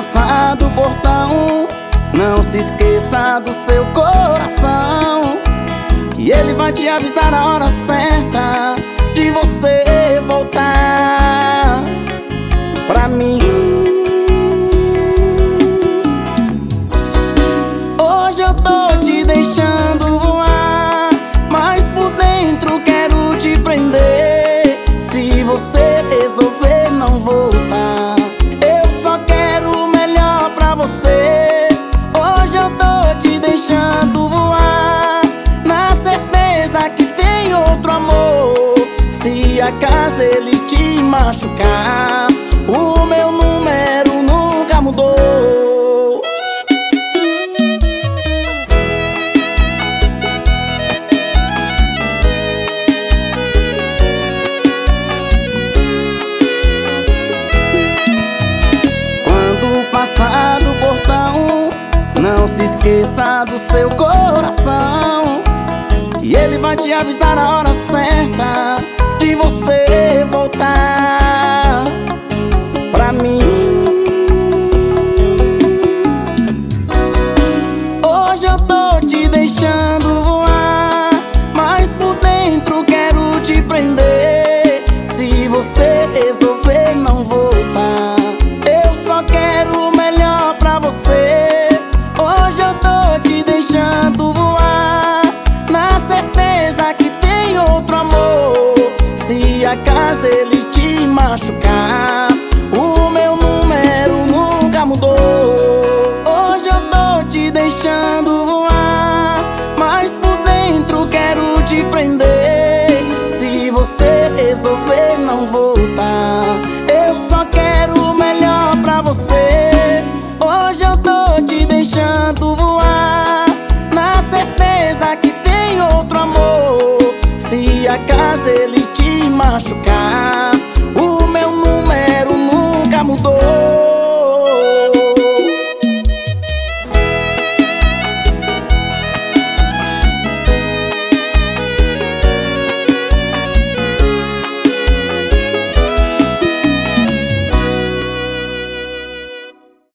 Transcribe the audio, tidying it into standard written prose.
passar do portão, não se esqueça do seu coração, que ele vai te avisar a hora certa de você voltar pra mim. Hoje eu tô te deixando voar, mas por dentro quero te prender. Se você resolver não voltar, eu só quero o melhor pra você. Hoje eu tô te deixando voar, na certeza que tem outro amor. Se acaso ele te machucar, o meu número nunca mudou. Quando passar do portão, não se esqueça do seu coração, e ele vai te avisar a hora certa de você voltar pra mim. Hoje eu tô te deixando voar, mas por dentro quero te prender. Se você resolver não voltar, eu só quero o melhor pra você. Hoje eu tô te deixando voar, na certeza que tem outro amor. Se acaso ele